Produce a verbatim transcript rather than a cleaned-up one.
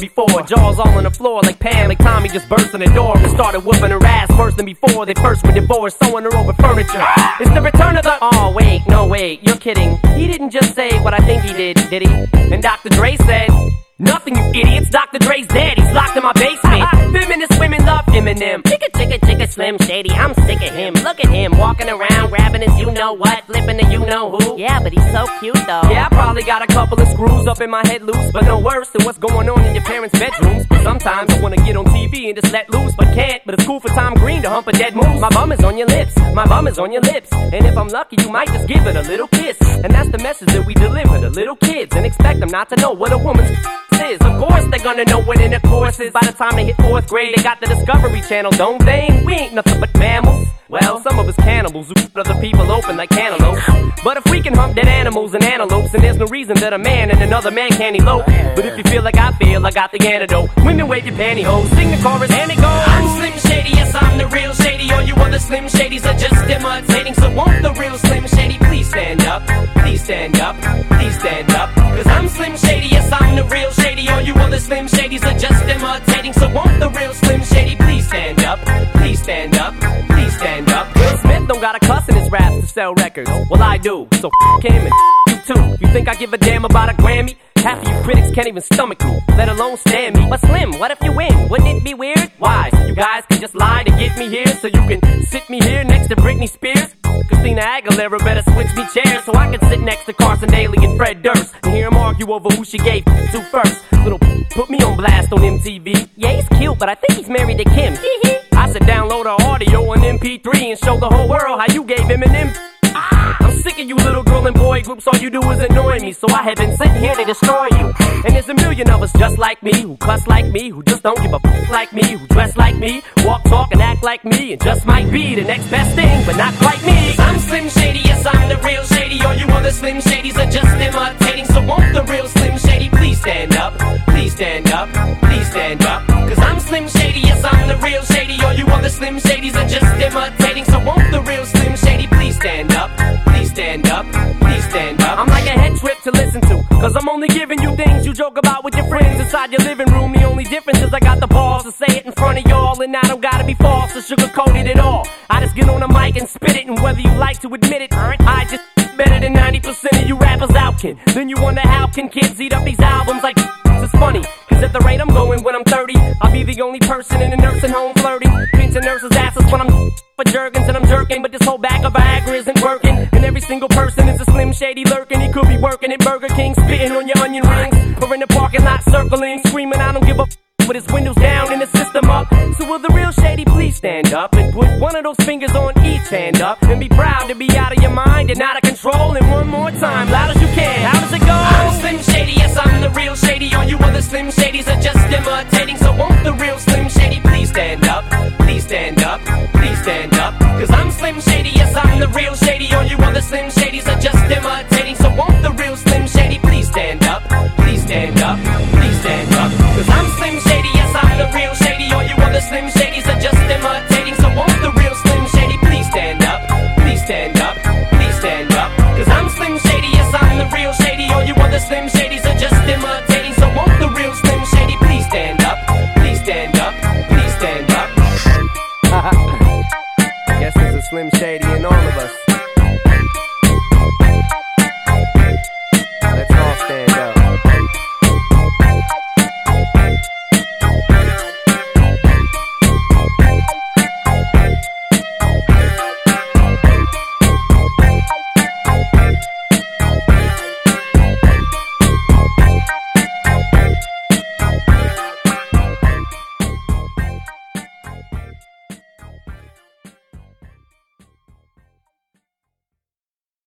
before. Jaws all on the floor like Pam, like Tommy just burst in the door and started whooping her ass worse than before. They first were divorced, sewing her over furniture. It's the return of the... Oh, wait, no, wait, you're kidding. He didn't just say what I think he did, did he? And Doctor Dre said... Nothing, you idiots. Doctor Dre's dead. He's locked in my basement. Feminist women love Eminem. Chicka, chicka, chicka, Slim Shady. I'm sick of him. Look at him walking around, grabbing his you-know-what, flipping the you-know-who. Yeah, but he's so cute, though. Yeah, I probably got a couple of screws up in my head loose, but no worse than what's going on in your parents' bedrooms. But sometimes I wanna get on T V and just let loose, but can't. But it's cool for Tom Green to hump a dead moose. My bum is on your lips. My bum is on your lips. And if I'm lucky, you might just give it a little kiss. And that's the message that we deliver to little kids and expect them not to know what a woman's is. Of course they're gonna know what intercourse is. By the time they hit fourth grade, they got the Discovery Channel, don't they? We ain't nothing but mammals. Well, some of us cannibals who cut other people open like cantaloupes. But if we can hump dead animals and antelopes, then there's no reason that a man and another man can't elope. But if you feel like I feel, I got the antidote. Women wave your pantyhose, sing the chorus, and it goes. I'm Slim Shady, yes I'm the real Shady. All you other Slim Shadys are just imitating. So won't the real Slim Shady please stand up? Please stand up, please stand up. Cause I'm Slim Shady, yes I'm the real Shady. All you other Slim Shadys are just imitating. So won't the real Slim Shady please stand up? Please stand up, please stand up. Will Smith don't got a cuss in his raps to sell records. Well, I do, so f*** him and f*** you too. You think I give a damn about a Grammy? Half of you critics can't even stomach me, let alone stand me. But Slim, what if you win? Wouldn't it be weird? Why? So you guys can just lie to get me here, so you can sit me here next to Britney Spears? Christina Aguilera better switch me chairs so I can sit next to Carson Daly and Fred Durst and hear them argue over who she gave to first. Little put me on blast on M T V. Yeah, he's cute, but I think he's married to Kim. I said download her audio on M P three and show the whole world how you gave him an M. I'm sick of you little girl and boy groups, all you do is annoy me. So I have been sitting here to destroy you. And there's a million of us just like me, who cuss like me, who just don't give a f*** like me, who dress like me, walk, talk, and act like me, and just might be the next best thing, but not quite me. Cause I'm Slim Shady, yes I'm the real Shady. All you other Slim Shadys are just imitating. So won't the real Slim Shady please stand up? Please stand up, please stand up. Cause I'm Slim Shady, yes I'm the real Shady. All you other Slim Shadys are just imitating. So won't the real Slim Shady please stand up? Please stand up, please stand up. I'm like a head trip to listen to, cause I'm only giving you things you joke about with your friends inside your living room. The only difference is I got the balls to say it in front of y'all, and I don't gotta be false or sugarcoated at all. I just get on the mic and spit it, and whether you like to admit it, I just better than ninety percent of you rappers out can. Then you wonder how can kids eat up these albums like it's funny. Cause at the rate I'm going when I'm thirty, I'll be the only person in a nursing home flirting, pinching nurses' asses when I'm for Jergens and I'm jerking. But this whole bag of Viagra isn't working, and every single person is a Slim Shady lurking. He could be working at Burger King, spitting on your onion rings, or in the parking lot circling, screaming I don't give a f*** with his windows down and his system up. So will the real Shady please stand up and put one of those fingers on each hand up and be proud to be out of your mind and out of control. And one more time, loud as you can, how does it go? I'm Slim Shady, yes I'm the real Shady. All you other Slim Shadys are just imitating. So won't the real Slim Shady please stand up? Please stand up, please stand up. Cause I'm Slim Shady, yes I'm the real Shady. All you other Slim Shadys are just imitating. So won't the real Slim Shady please stand up? Please stand up, please stand up. Cause I'm Slim Shady, yes I'm the real Shady. All you other Slim Shadys are just imitating. So won't the real Slim Shady please stand up? Please stand up, please stand up. Cause I'm Slim Shady, yes I'm the real Shady. All you other Slim Shadys are just imitating. So won't the real Slim Shady please stand up? Please stand up, please stand up. Guess there's a Slim Shady in all of us.